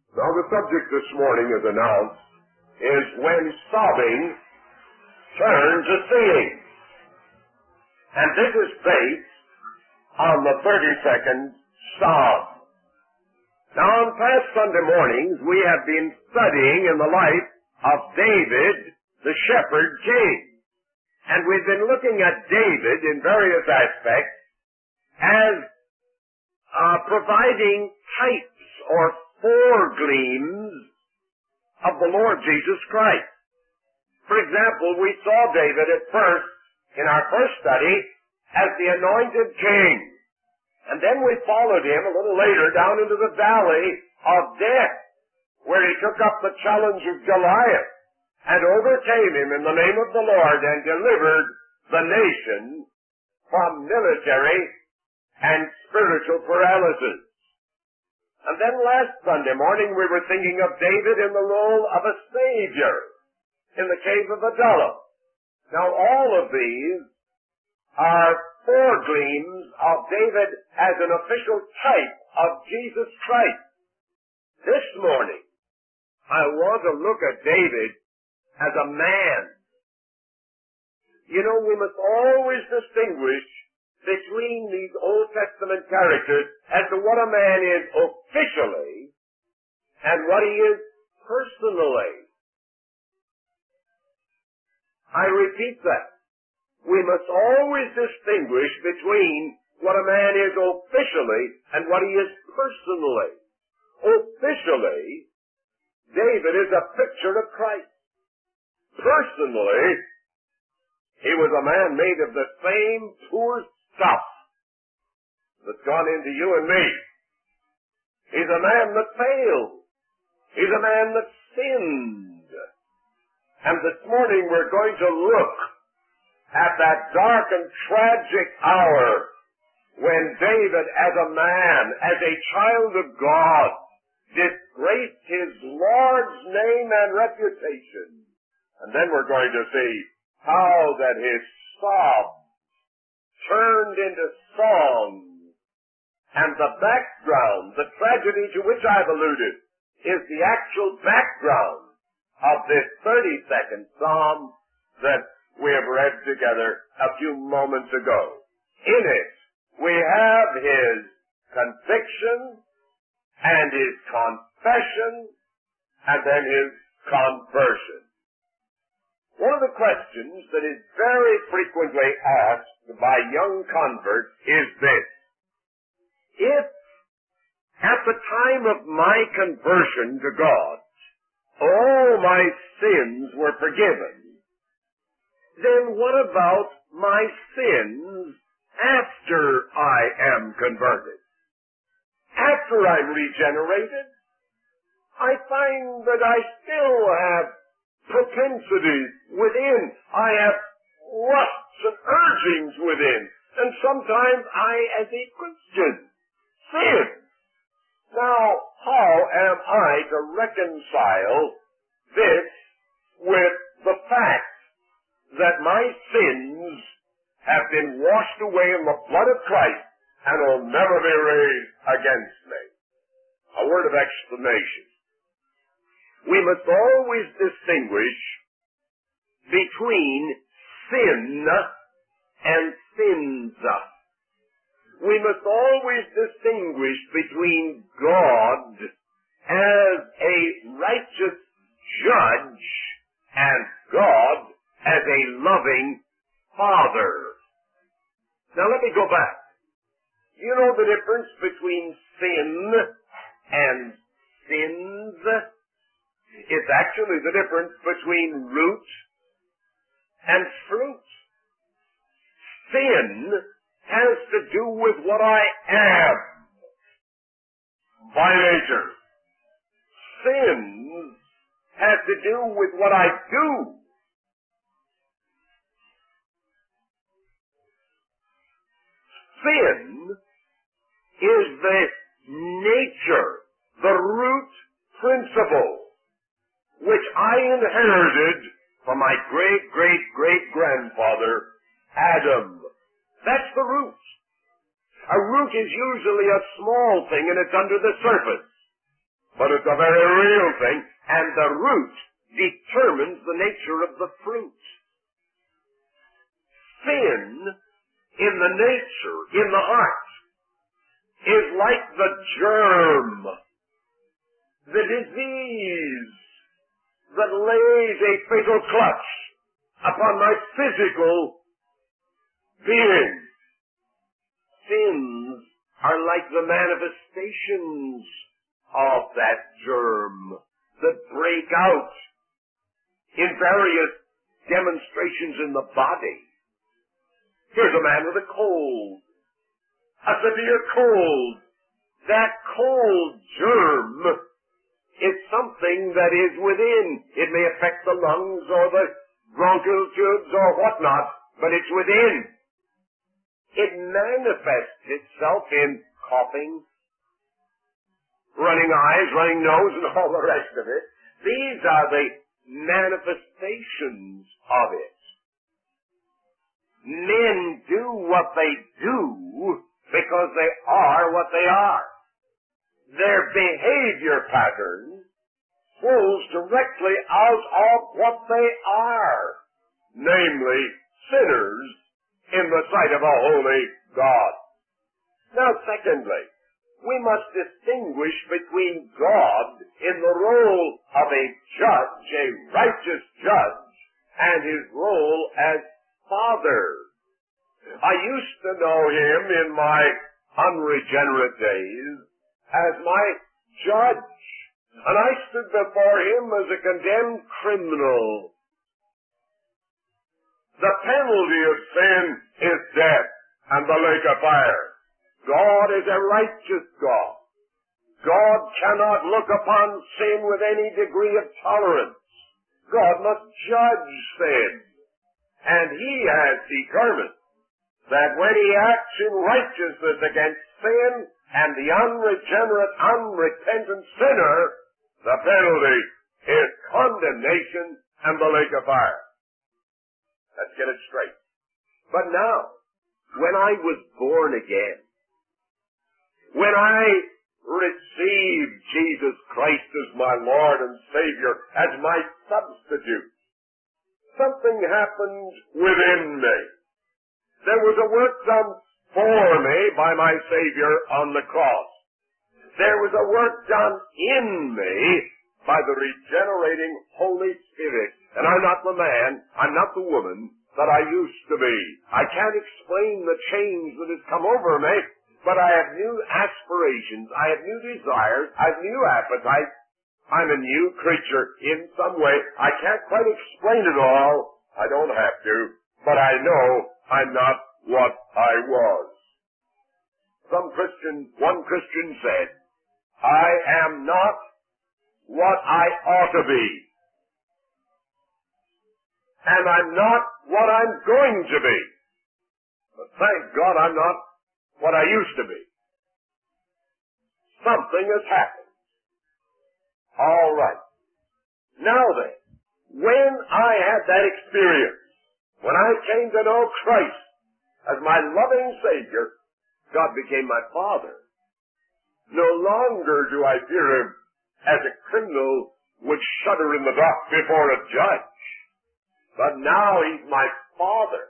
Now the subject this morning, as announced, is when sobbing turns to singing. And this is based on the 32nd Psalm. Now on past Sunday mornings, we have been studying in the life of David, the shepherd king. And we've been looking at David in various aspects as providing types or foregleams of the Lord Jesus Christ. For example, we saw David at first, in our first study, as the anointed king. And then we followed him a little later down into the valley of death, where he took up the challenge of Goliath and overcame him in the name of the Lord and delivered the nation from military and spiritual paralysis. And then last Sunday morning we were thinking of David in the role of a savior in the cave of Adullam. Now all of these are foregleams of David as an official type of Jesus Christ. This morning I want to look at David as a man. You know, we must always distinguish between these Old Testament characters as to what a man is officially and what he is personally. I repeat that. We must always distinguish between what a man is officially and what he is personally. Officially, David is a picture of Christ. Personally, he was a man made of the same poor stuff that's gone into you and me. He's a man that failed. He's a man that sinned. And this morning we're going to look at that dark and tragic hour when David, as a man, as a child of God, disgraced his Lord's name and reputation. And then we're going to see how that his sobs turned into songs. And the background, the tragedy to which I've alluded, is the actual background of this 32nd Psalm that we have read together a few moments ago. In it, we have his conviction and his confession and then his conversion. One of the questions that is very frequently asked by young converts is this: if at the time of my conversion to God, all my sins were forgiven, then what about my sins after I am converted? After I'm regenerated, I find that I still have propensities within. I have lusts and urgings within. And sometimes I, as a Christian, sin. Now, how am I to reconcile this with the fact that my sins have been washed away in the blood of Christ and will never be raised against me? A word of explanation. We must always distinguish between sin and sins. We must always distinguish between God as a righteous judge and God as a loving Father. Now let me go back. You know the difference between sin and sins? It's actually the difference between root and fruit. Sin has to do with what I am by nature. Sin has to do with what I do. Sin is the nature, the root principle, which I inherited from my great-great-great-grandfather, Adam. That's the root. A root is usually a small thing and it's under the surface. but it's a very real thing, and the root determines the nature of the fruit. Sin in the nature, in the heart, is like the germ, the disease that lays a fatal clutch upon my physical being. Sins are like the manifestations of that germ that break out in various demonstrations in the body. Here's a man with a cold, a severe cold. That cold germ is something that is within. It may affect the lungs or the bronchial tubes or whatnot, but it's within. It manifests itself in coughing, running eyes, running nose, and all the rest of it. These are the manifestations of it. Men do what they do because they are what they are. Their behavior pattern flows directly out of what they are, namely sinners in the sight of a holy God. Now, secondly, we must distinguish between God in the role of a judge, a righteous judge, and his role as Father. I used to know him in my unregenerate days as my judge, and I stood before him as a condemned criminal. The penalty of sin is death and the lake of fire. God is a righteous God. God cannot look upon sin with any degree of tolerance. God must judge sin. And he has determined that when he acts in righteousness against sin and the unregenerate, unrepentant sinner, the penalty is condemnation and the lake of fire. Let's get it straight. But now, when I was born again, when I received Jesus Christ as my Lord and Savior, as my substitute, something happened within me. There was a work done for me by my Savior on the cross. There was a work done in me by the regenerating Holy Spirit. And I'm not the man, I'm not the woman that I used to be. I can't explain the change that has come over me, but I have new aspirations, I have new desires, I have new appetites. I'm a new creature in some way. I can't quite explain it all. I don't have to, but I know I'm not what I was. One Christian said, I am not what I ought to be. And I'm not what I'm going to be. But thank God I'm not what I used to be. Something has happened. All right. Now then, when I had that experience, when I came to know Christ as my loving Savior, God became my Father. No longer do I fear him as a criminal would shudder in the dock before a judge. But now he's my Father.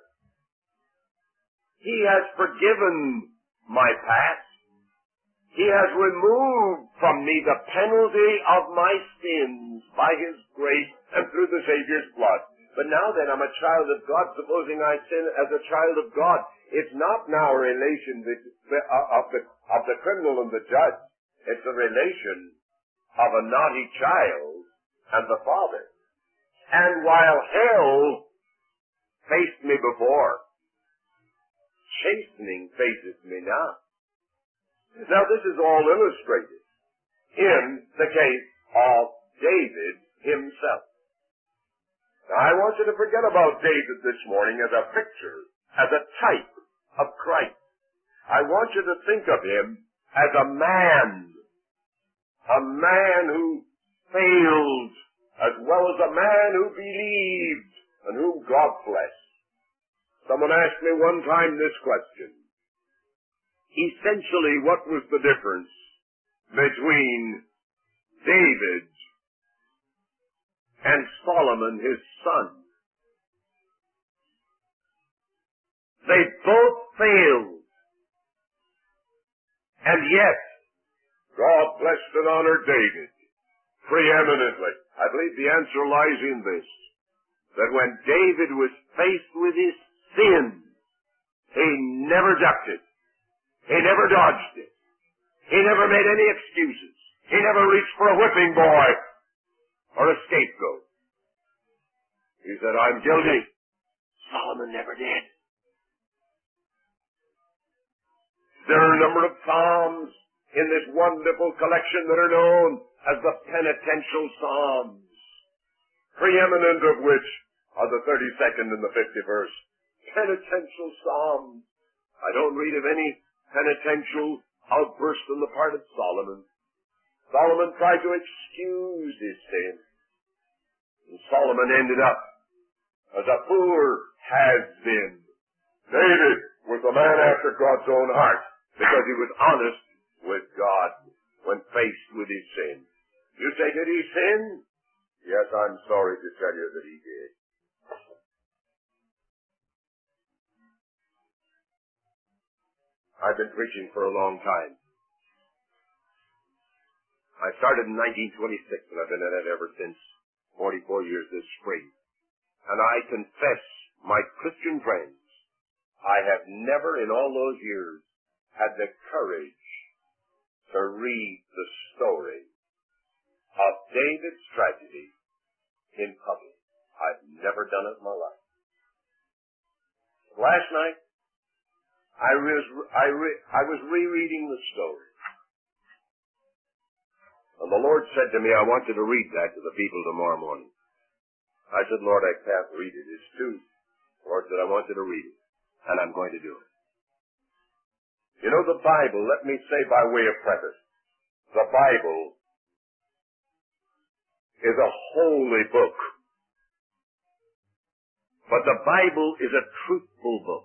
He has forgiven my past. He has removed from me the penalty of my sins by his grace and through the Savior's blood. But now then, I'm a child of God. Supposing I sin as a child of God, it's not now a relation of the criminal and the judge. It's a relation of a naughty child and the Father. And while hell faced me before, chastening faces me now. Now this is all illustrated in the case of David himself. Now I want you to forget about David this morning as a picture, as a type of Christ. I want you to think of him as a man who failed as well as a man who believed and whom God blessed. Someone asked me one time this question. Essentially, what was the difference between David and Solomon, his son. They both failed. And yet, God blessed and honored David preeminently. I believe the answer lies in this, that when David was faced with his sin, he never ducked it. He never dodged it. He never made any excuses. He never reached for a whipping boy or a scapegoat. He said, I'm guilty. Solomon never did. There are a number of psalms in this wonderful collection that are known as the penitential psalms, preeminent of which are the 32nd and the 50th verse. Penitential psalms. I don't read of any penitential outburst on the part of Solomon. Solomon tried to excuse his sin. And Solomon ended up as a poor has-been. David was a man after God's own heart because he was honest with God when faced with his sin. You say, did he sin? Yes, I'm sorry to tell you that he did. I've been preaching for a long time. I started in 1926, and I've been at it ever since, 44 years this spring. And I confess, my Christian friends, I have never in all those years had the courage to read the story of David's tragedy in public. I've never done it in my life. Last night, I was rereading the story. And the Lord said to me, I want you to read that to the people tomorrow morning. I said, Lord, I can't read it. It's too. The Lord said, I want you to read it. And I'm going to do it. You know, the Bible, let me say by way of preface, the Bible is a holy book. But the Bible is a truthful book.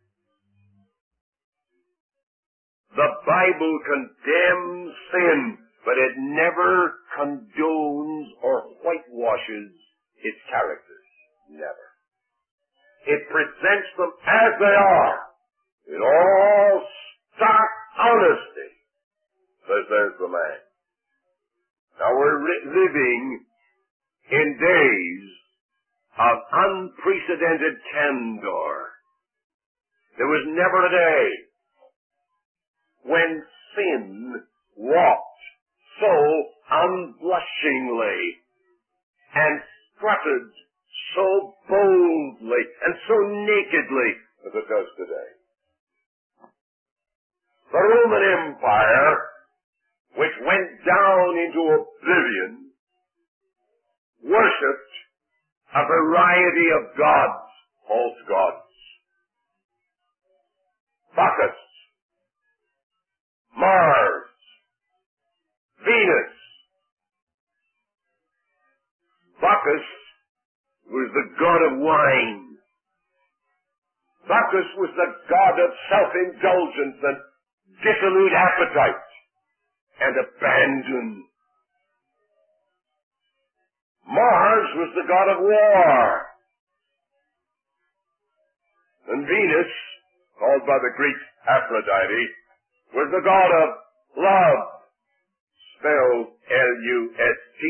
The Bible condemns sin, but it never condones or whitewashes its characters. Never. It presents them as they are, in all stark honesty. Says there's the man. Now we're living in days of unprecedented candor. There was never a day when sin walked so unblushingly and strutted so boldly and so nakedly as it does today. The Roman Empire, which went down into oblivion, worshipped a variety of gods, false gods. Bacchus, Mars, Venus. Bacchus was the god of wine. Bacchus was the god of self-indulgence and dissolute appetite and abandon. Mars was the god of war. And Venus, called by the Greeks Aphrodite, was the god of love, spelled L-U-S-T.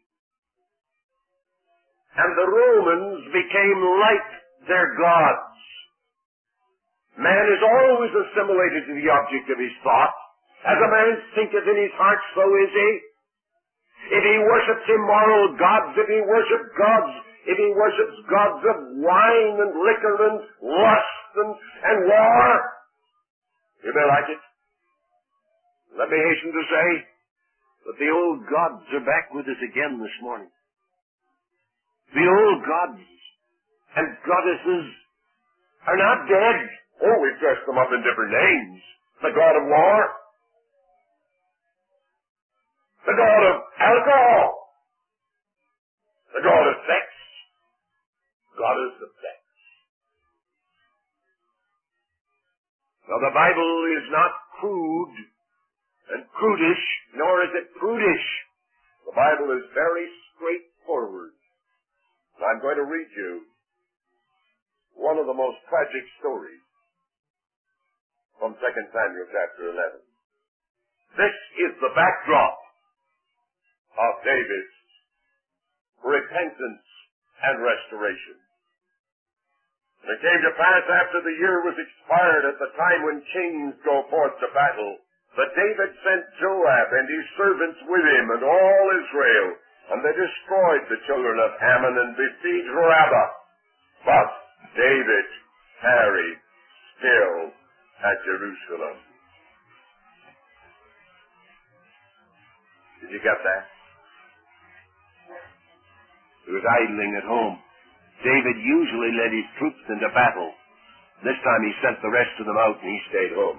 And the Romans became like their gods. Man is always assimilated to the object of his thought. As a man thinketh in his heart, so is he. If he worships immoral gods, if he worships gods of wine and liquor and lust and war, you may like it. Let me hasten to say that the old gods are back with us again this morning. The old gods and goddesses are not dead. Oh, we've dressed them up in different names. The god of war. The god of alcohol. The god of sex. Goddess of sex. Now the Bible is not crude and prudish, nor is it prudish The Bible is very straightforward. I'm going to read you one of the most tragic stories from 2 Samuel chapter 11. This is the backdrop of David's repentance and restoration. And it came to pass after the year was expired, at the time when kings go forth to battle, that David sent Joab and his servants with him and all Israel, and they destroyed the children of Ammon and besieged Rabbah. But David tarried still at Jerusalem. Did you get that? He was idling at home. David usually led his troops into battle. This time he sent the rest of them out and he stayed home.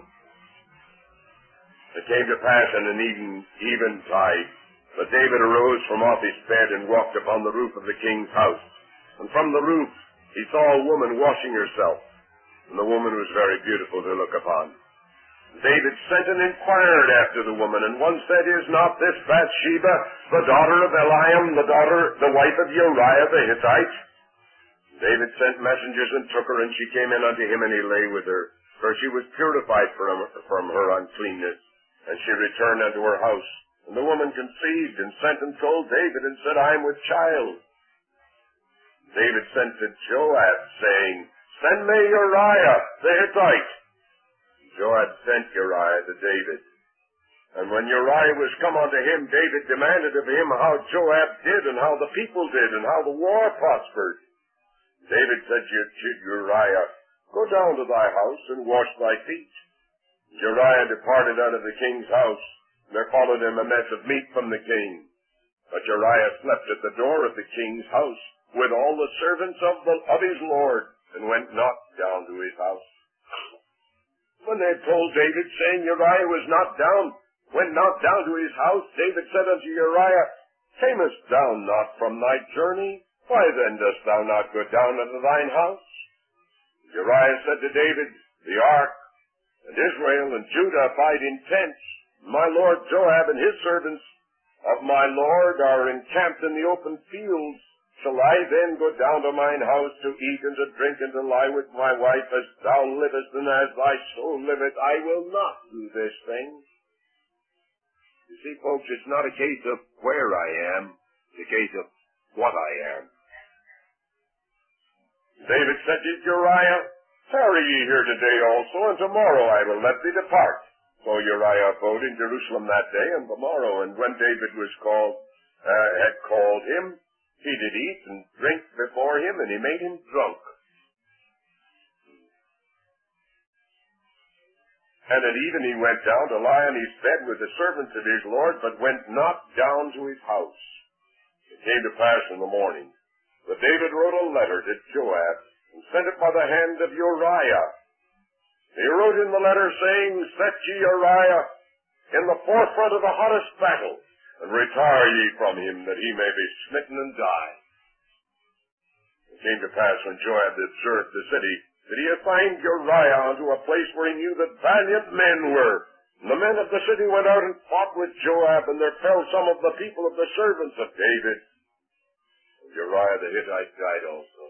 It came to pass in an eventide that David arose from off his bed and walked upon the roof of the king's house. And from the roof he saw a woman washing herself, and the woman was very beautiful to look upon. David sent and inquired after the woman, and one said, "Is not this Bathsheba, the daughter of Eliam, the wife of Uriah the Hittite?" David sent messengers and took her, and she came in unto him, and he lay with her, for she was purified from her uncleanness. And she returned unto her house. And the woman conceived, and sent and told David, and said, "I am with child." David sent to Joab, saying, "Send me Uriah the Hittite." Joab sent Uriah to David. And when Uriah was come unto him, David demanded of him how Joab did, and how the people did, and how the war prospered. David said to Uriah, "Go down to thy house, and wash thy feet." Uriah departed out of the king's house. There followed him a mess of meat from the king. But Uriah slept at the door of the king's house, with all the servants of his lord, and went not down to his house. When they told David, saying, "Uriah went not down to his house," David said unto Uriah, "Camest thou not from thy journey? Why then dost thou not go down unto thine house?" Uriah said to David, "The ark and Israel and Judah abide in tents. My lord Joab and his servants of my lord are encamped in the open fields. Shall I then go down to mine house to eat and to drink and to lie with my wife? As thou livest and as thy soul liveth, I will not do this thing." You see, folks, it's not a case of where I am, it's a case of what I am. David said to Uriah, "Tarry ye here today also, and tomorrow I will let thee depart." So Uriah abode in Jerusalem that day and the morrow. And when David had called him, he did eat and drink before him, and he made him drunk. And at even he went down to lie on his bed with the servants of his lord, but went not down to his house. It came to pass in the morning that David wrote a letter to Joab, and sent it by the hand of Uriah. He wrote in the letter, saying, "Set ye Uriah in the forefront of the hottest battle, and retire ye from him, that he may be smitten and die." It came to pass, when Joab observed the city, that he assigned Uriah unto a place where he knew that valiant men were. And the men of the city went out and fought with Joab, and there fell some of the people of the servants of David. And Uriah the Hittite died also.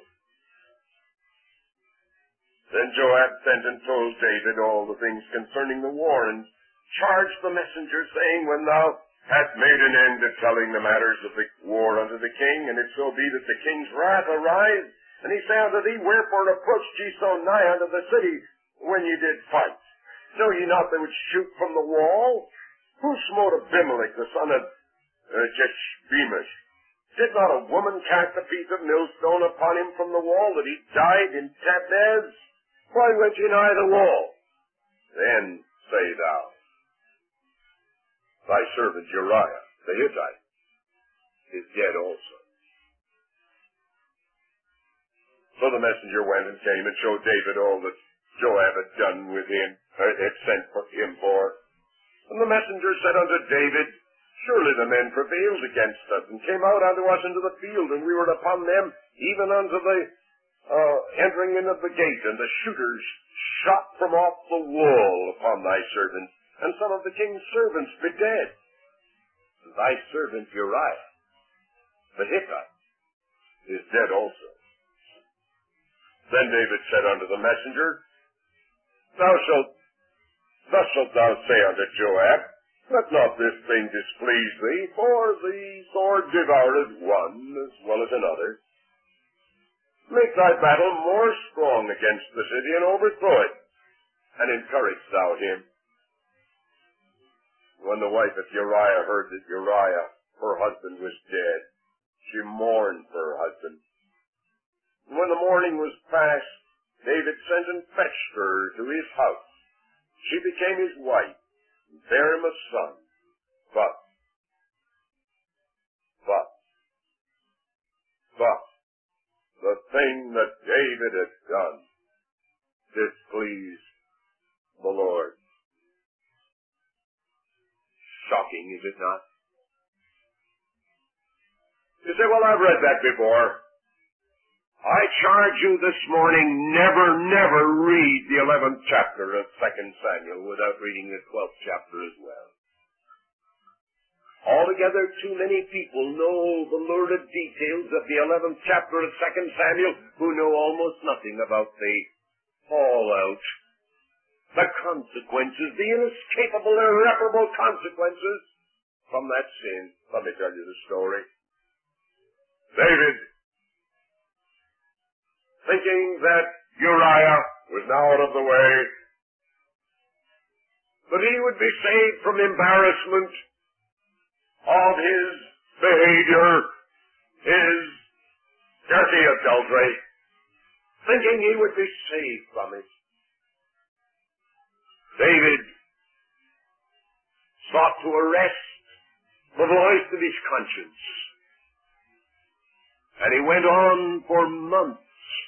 Then Joab sent and told David all the things concerning the war, and charged the messenger, saying, "When thou hast made an end of telling the matters of the war unto the king, and it so be that the king's wrath arise, and he say unto thee, Wherefore approached ye so nigh unto the city when ye did fight? Know ye not they would shoot from the wall? Who smote Abimelech, the son of Jeshbemesh? Did not a woman cast a piece of millstone upon him from the wall, that he died in Jabez? Why went ye nigh the wall? Then say thou, Thy servant Uriah the Hittite is dead also." So the messenger went and came and showed David all that Joab had done with him, had sent for him for. And the messenger said unto David, "Surely the men prevailed against us, and came out unto us into the field, and we were upon them, even unto the entering in of the gate, and the shooters shot from off the wall upon thy servants, and some of the king's servants be dead. thy servant Uriah, the Hittite, is dead also. Then David said unto the messenger, Thus shalt thou say unto Joab, Let not this thing displease thee, for the sword devoureth one as well as another. Make thy battle more strong against the city, and overthrow it, and encourage thou him. When the wife of Uriah heard that Uriah, her husband, was dead, she mourned for her husband. When the mourning was past, David sent and fetched her to his house. She became his wife, and bare him a son. But, the thing that David had done displeased the Lord. Shocking, is it not? You say, well, I've read that before. I charge you this morning, never read the 11th chapter of 2 Samuel without reading the 12th chapter as well. Altogether, too many people know the lurid details of the 11th chapter of 2 Samuel who know almost nothing about the fallout, the consequences, the inescapable, irreparable consequences from that sin. Let me tell you the story. David, thinking that Uriah was now out of the way, that he would be saved from embarrassment of his behavior, his dirty adultery, thinking he would be saved from it, David sought to arrest the voice of his conscience. And he went on for months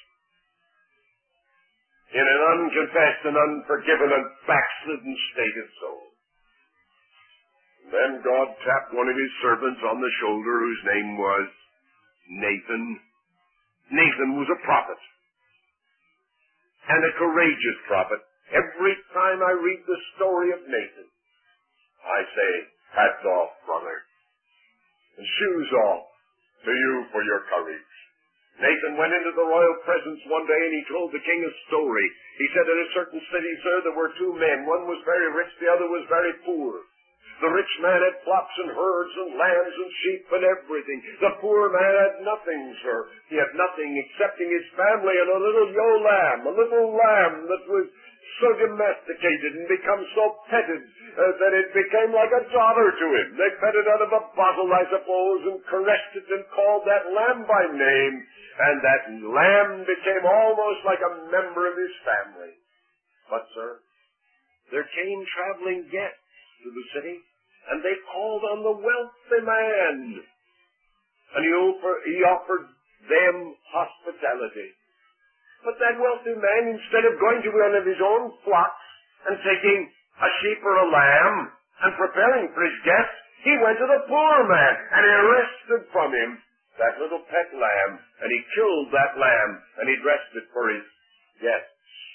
in an unconfessed and unforgiven and backslidden state of soul. And then God tapped one of his servants on the shoulder whose name was Nathan. Nathan was a prophet, and a courageous prophet. Every time I read the story of Nathan, I say, hats off, brother, and shoes off to you for your courage. Nathan went into the royal presence one day and he told the king a story. He said, in a certain city, sir, there were two men. One was very rich, the other was very poor. The rich man had flocks and herds and lambs and sheep and everything. The poor man had nothing, sir. He had nothing excepting his family and a little a little lamb that was so domesticated and become so petted that it became like a daughter to him. They fed it out of a bottle, I suppose, and caressed it and called that lamb by name. And that lamb became almost like a member of his family. But, sir, there came traveling guests to the city, and they called on the wealthy man. And he offered them hospitality. But that wealthy man, instead of going to one of his own flocks and taking a sheep or a lamb and preparing for his guests, he went to the poor man and he wrested from him that little pet lamb, and he killed that lamb and he dressed it for his guests.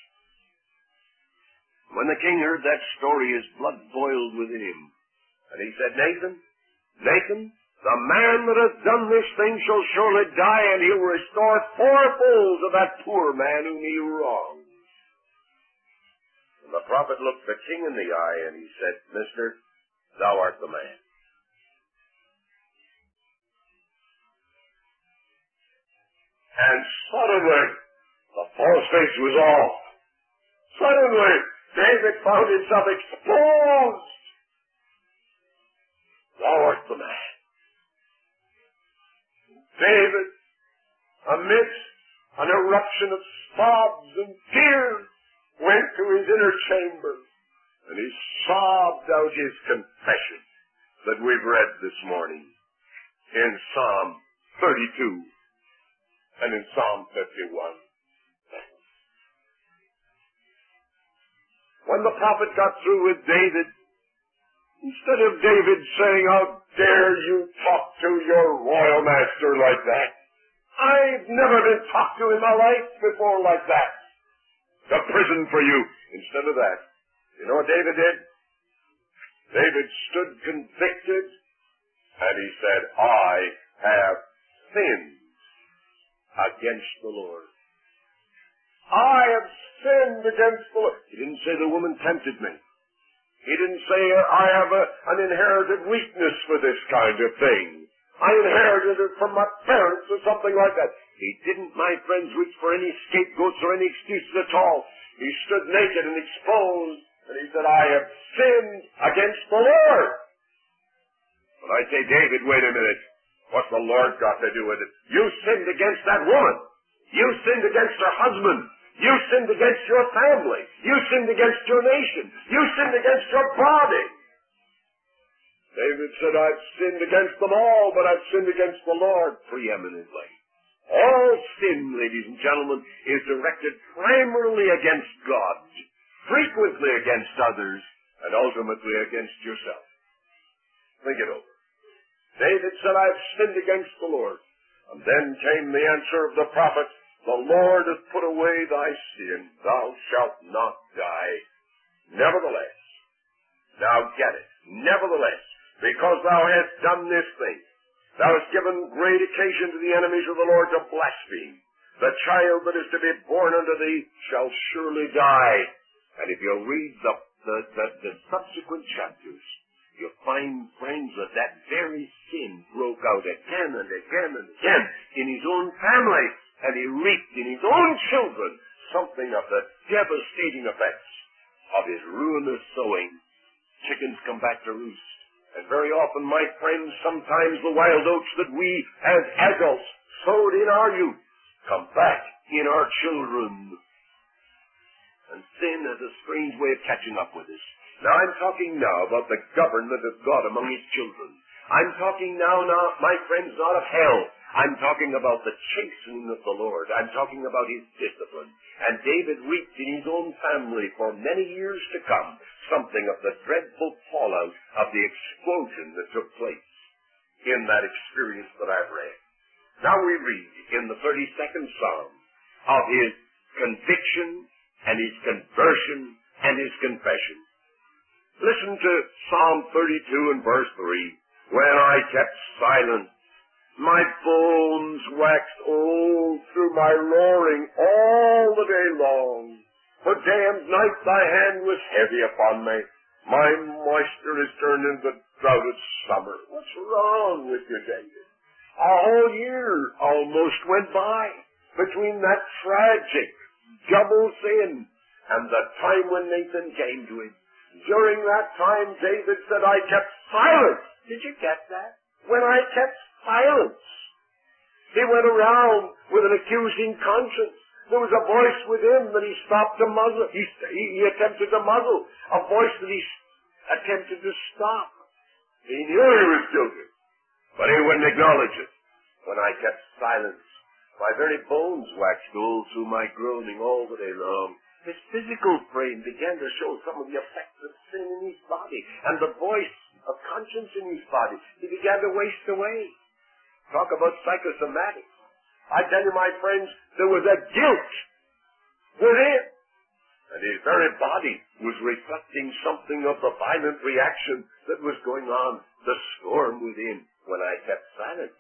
When the king heard that story, his blood boiled within him. And he said, Nathan, the man that has done this thing shall surely die, and he'll restore fourfold to that poor man whom he wronged. And the prophet looked the king in the eye, and he said, Mister, thou art the man. And suddenly, the false face was off. Suddenly, David found himself exposed. Thou art the man. David, amidst an eruption of sobs and tears, went to his inner chamber, and he sobbed out his confession that we've read this morning in Psalm 32 and in Psalm 51. When the prophet got through with David, instead of David saying, how dare you talk to your royal master like that? I've never been talked to in my life before like that. To prison for you. Instead of that, you know what David did? David stood convicted said, I have sinned against the Lord. I have sinned against the Lord. He didn't say the woman tempted me. He didn't say I have an inherited weakness for this kind of thing. I inherited it from my parents or something like that. He didn't, my friends, reach for any scapegoats or any excuses at all. He stood naked and exposed, and he said, I have sinned against the Lord. But I say, David, wait a minute. What's the Lord got to do with it? You sinned against that woman. You sinned against her husband. You sinned against your family. You sinned against your nation. You sinned against your body. David said, I've sinned against them all, but I've sinned against the Lord preeminently. All sin, ladies and gentlemen, is directed primarily against God, frequently against others, and ultimately against yourself. Think it over. David said, I've sinned against the Lord. And then came the answer of the prophet, the Lord hath put away thy sin. Thou shalt not die. Nevertheless, now get it, nevertheless, because thou hast done this thing, thou hast given great occasion to the enemies of the Lord to blaspheme. The child that is to be born unto thee shall surely die. And if you read the subsequent chapters, you'll find, friends, that very sin broke out again and again and again in his own family, and he reaped in his own children something of the devastating effects of his ruinous sowing. Chickens come back to roost. And very often, my friends, sometimes the wild oats that we as adults sowed in our youth come back in our children. And sin has a strange way of catching up with us. Now, I'm talking now about the government of God among his children. I'm talking now, my friends, not of hell. I'm talking about the chastening of the Lord. I'm talking about his discipline. And David reaped in his own family for many years to come something of the dreadful fallout of the explosion that took place in that experience that I've read. Now we read in the 32nd Psalm of his conviction and his conversion and his confession. Listen to Psalm 32 and verse 3. When I kept silent, my bones waxed old through my roaring all the day long. For day and night thy hand was heavy upon me. My moisture is turned into droughted summer. What's wrong with you, David? A whole year almost went by between that tragic double sin and the time when Nathan came to him. During that time, David said, I kept silence. Did you get that? When I kept silence. He went around with an accusing conscience. There was a voice within that he stopped to muzzle. He attempted to muzzle. A voice that he attempted to stop. He knew he was guilty, but he wouldn't acknowledge it. When I kept silence, my very bones waxed old through my groaning all the day long. His physical frame began to show some of the effects of sin in his body, and the voice of conscience in his body. He began to waste away. Talk about psychosomatic. I tell you, my friends, there was a guilt within. And his very body was reflecting something of the violent reaction that was going on, the storm within, when I kept silence.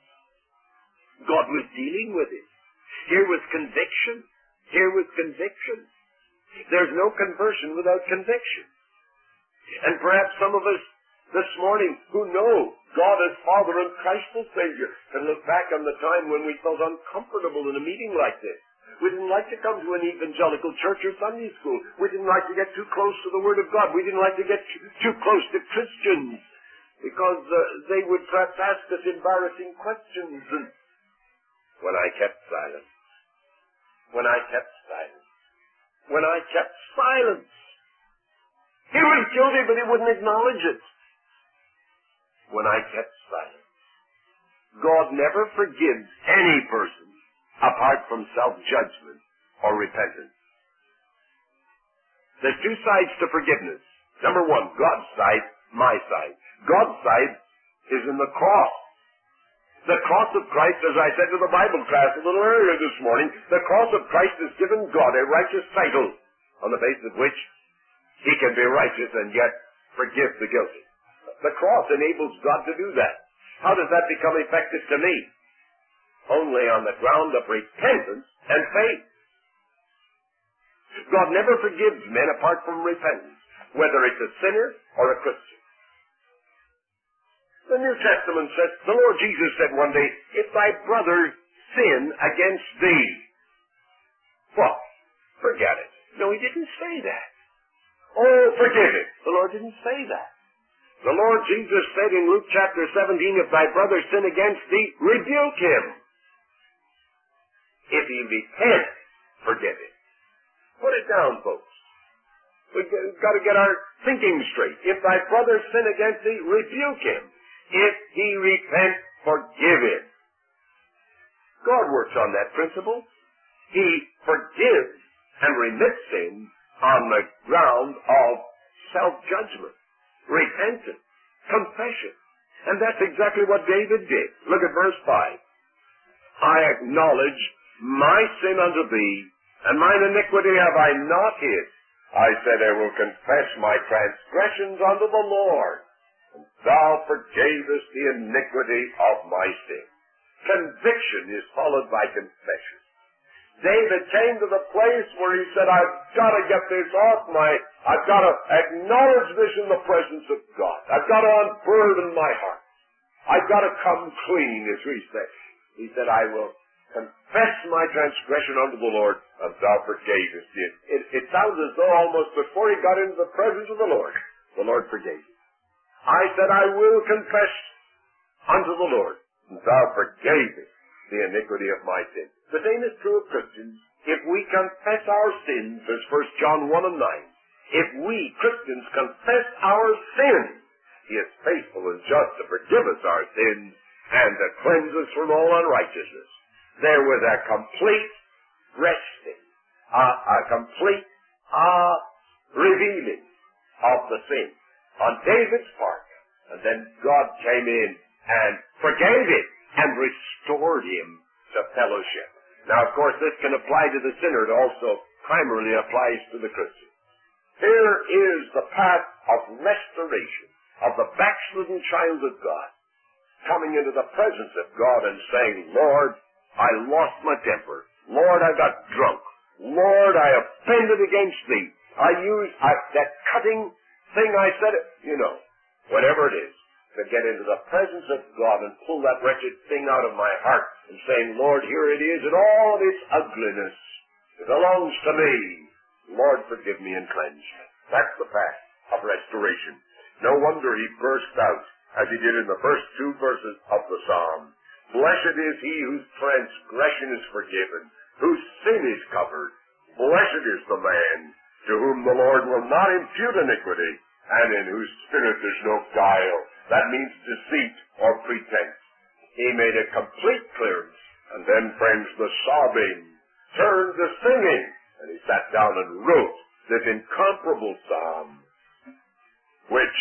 God was dealing with it. Here was conviction. Here was conviction. There's no conversion without conviction. And perhaps some of us this morning who know God as Father and Christ as Savior can look back on the time when we felt uncomfortable in a meeting like this. We didn't like to come to an evangelical church or Sunday school. We didn't like to get too close to the Word of God. We didn't like to get too close to Christians because they would perhaps ask us embarrassing questions. And when I kept silent, when I kept silent, when I kept silence, he was guilty, but he wouldn't acknowledge it. When I kept silent. God never forgives any person apart from self-judgment or repentance. There's two sides to forgiveness. Number one, God's side, my side. God's side is in the cross. The cross of Christ, as I said to the Bible class a little earlier this morning, the cross of Christ has given God a righteous title on the basis of which he can be righteous and yet forgive the guilty. The cross enables God to do that. How does that become effective to me? Only on the ground of repentance and faith. God never forgives men apart from repentance, whether it's a sinner or a Christian. The New Testament says, the Lord Jesus said one day, if thy brother sin against thee, what? Forget it. No, he didn't say that. Oh, forgive it. The Lord didn't say that. The Lord Jesus said in Luke chapter 17, if thy brother sin against thee, rebuke him. If he repent, forgive it. Put it down, folks. We've got to get our thinking straight. If thy brother sin against thee, rebuke him. If he repent, forgive him. God works on that principle. He forgives and remits sin on the ground of self-judgment, repentance, confession. And that's exactly what David did. Look at verse 5. I acknowledge my sin unto thee, and mine iniquity have I not hid. I said, I will confess my transgressions unto the Lord, and thou forgavest the iniquity of my sin. Conviction is followed by confession. David came to the place where he said, I've got to get this off I've got to acknowledge this in the presence of God. I've got to unburden my heart. I've got to come clean, as we say. He said, I will confess my transgression unto the Lord, and thou forgavest it. It sounds as though almost before he got into the presence of the Lord forgave him. I said, I will confess unto the Lord, and thou forgavest the iniquity of my sin. The same is true of Christians. If we confess our sins, as 1 John 1 and 9, if we, Christians, confess our sins, he is faithful and just to forgive us our sins and to cleanse us from all unrighteousness. There was a complete resting, a complete revealing of the sin on David's part. And then God came in and forgave it and restored him to fellowship. Now, of course, this can apply to the sinner. It also primarily applies to the Christian. Here is the path of restoration of the backslidden child of God, coming into the presence of God and saying, Lord, I lost my temper. Lord, I got drunk. Lord, I offended against thee. I used that cutting thing I said, whatever it is, to get into the presence of God and pull that wretched thing out of my heart and saying, Lord, here it is in all of its ugliness. It belongs to me. Lord, forgive me and cleanse me. That's the path of restoration. No wonder he burst out, as he did in the first 2 verses of the psalm. Blessed is he whose transgression is forgiven, whose sin is covered. Blessed is the man to whom the Lord will not impute iniquity, and in whose spirit there's no guile. That means deceit or pretense. He made a complete clearance, and then, friends, the sobbing turned to singing, and he sat down and wrote this incomparable psalm, which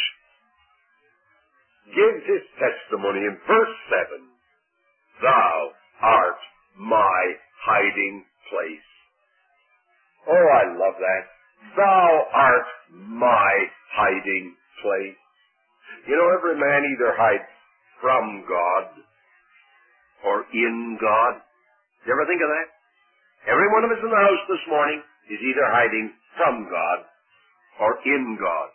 gives his testimony in verse 7, Thou art my hiding place. Oh, I love that. Thou art my hiding place. Every man either hides from God or in God. You ever think of that? Every one of us in the house this morning is either hiding from God or in God.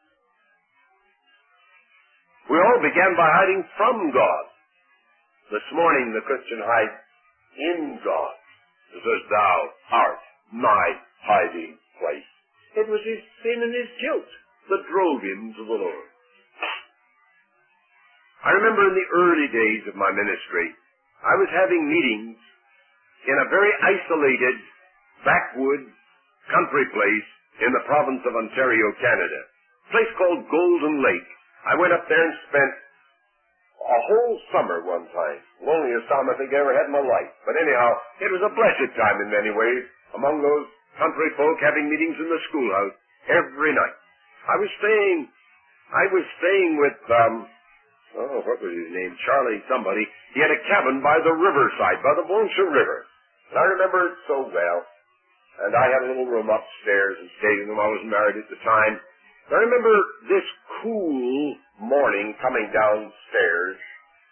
We all began by hiding from God. This morning the Christian hides in God. It says, Thou art my hiding place. It was his sin and his guilt that drove him to the Lord. I remember in the early days of my ministry, I was having meetings in a very isolated, backwoods country place in the province of Ontario, Canada. A place called Golden Lake. I went up there and spent a whole summer one time. Loneliest time I think I ever had in my life. But anyhow, it was a blessed time in many ways among those country folk having meetings in the schoolhouse every night. I was staying with, what was his name? Charlie somebody. He had a cabin by the riverside, by the Bonsha River. And I remember it so well. And I had a little room upstairs and stayed in them. I was married at the time. I remember this cool morning coming downstairs,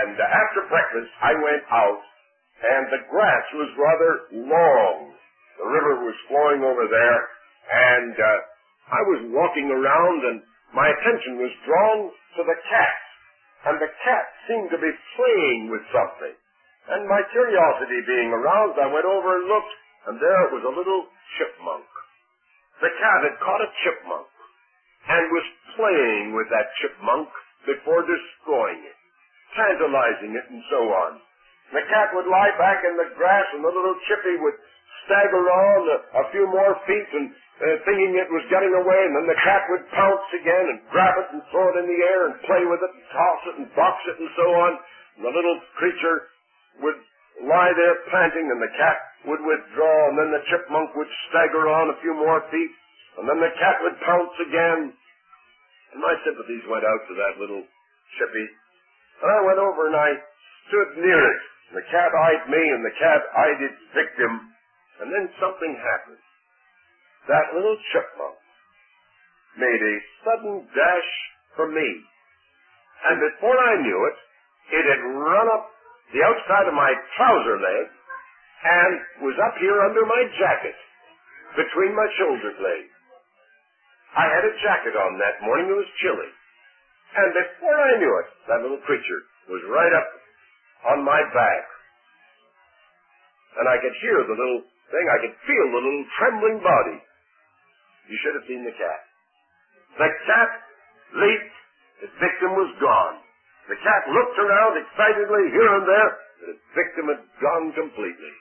And after breakfast, I went out, and the grass was rather long. The river was flowing over there, and I was walking around, and my attention was drawn to the cat. And the cat seemed to be playing with something. And my curiosity being aroused, I went over and looked, and there was a little chipmunk. The cat had caught a chipmunk and was playing with that chipmunk before destroying it, tantalizing it and so on. The cat would lie back in the grass, and the little chippy would stagger on a few more feet and thinking it was getting away, and then the cat would pounce again and grab it and throw it in the air and play with it and toss it and box it and so on. And the little creature would lie there panting, and the cat would withdraw, and then the chipmunk would stagger on a few more feet, and then the cat would pounce again. And my sympathies went out to that little chippy. And I went over and I stood near it. The cat eyed me, and the cat eyed its victim. And then something happened. That little chipmunk made a sudden dash for me. And before I knew it, it had run up the outside of my trouser leg and was up here under my jacket, between my shoulder blades. I had a jacket on that morning. It was chilly. And before I knew it, that little creature was right up on my back. And I could hear the little thing. I could feel the little trembling body. You should have seen the cat. The cat leaped. Its victim was gone. The cat looked around excitedly here and there, but its victim had gone completely.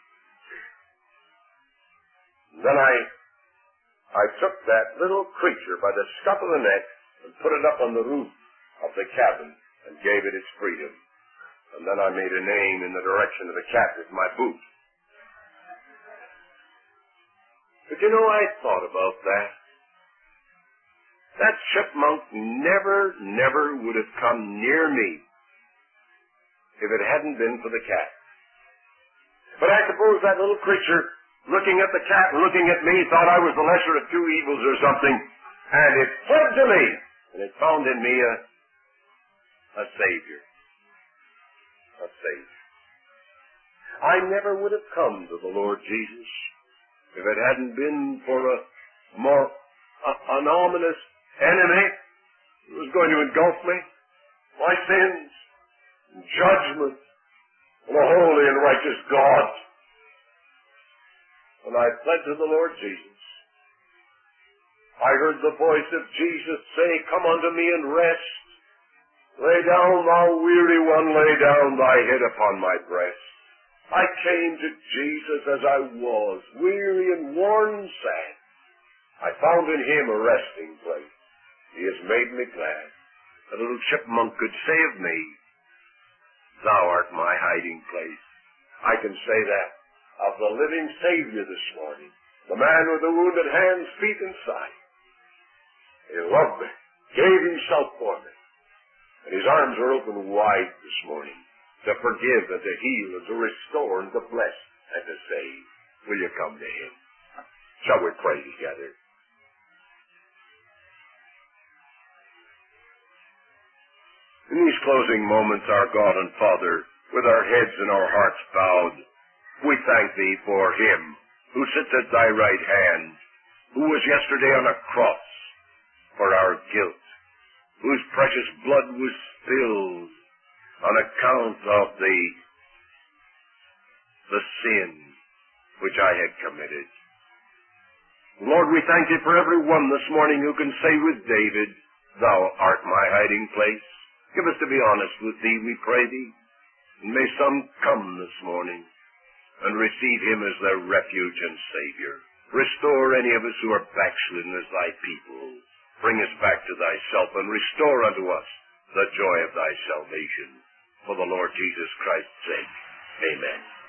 Then I took that little creature by the scruff of the neck and put it up on the roof of the cabin and gave it its freedom. And then I made a name in the direction of the cat with my boot. But you know, I thought about that. That chipmunk never would have come near me if it hadn't been for the cat. But I suppose that little creature, looking at the cat and looking at me, thought I was the lesser of two evils or something, and it fled to me, and it found in me a Savior. A Savior. I never would have come to the Lord Jesus if it hadn't been for an ominous enemy who was going to engulf me, my sins, and judgment, and a holy and righteous God. And I fled to the Lord Jesus. I heard the voice of Jesus say, "Come unto me and rest. Lay down, thou weary one, lay down thy head upon my breast." I came to Jesus as I was, weary and worn and sad. I found in him a resting place. He has made me glad. The little chipmunk could say of me, "Thou art my hiding place." I can say that of the living Savior this morning, the man with the wounded hands, feet, and side. He loved me, gave himself for me, and his arms are open wide this morning to forgive and to heal and to restore and to bless and to save. Will you come to him? Shall we pray together? In these closing moments, our God and Father, with our heads and our hearts bowed, we thank thee for him who sits at thy right hand, who was yesterday on a cross for our guilt, whose precious blood was spilled on account of the sin which I had committed. Lord, we thank thee for every one this morning who can say with David, "Thou art my hiding place." Give us to be honest with thee, we pray thee. And may some come this morning and receive him as their refuge and Savior. Restore any of us who are backslidden as thy people. Bring us back to thyself and restore unto us the joy of thy salvation. For the Lord Jesus Christ's sake. Amen.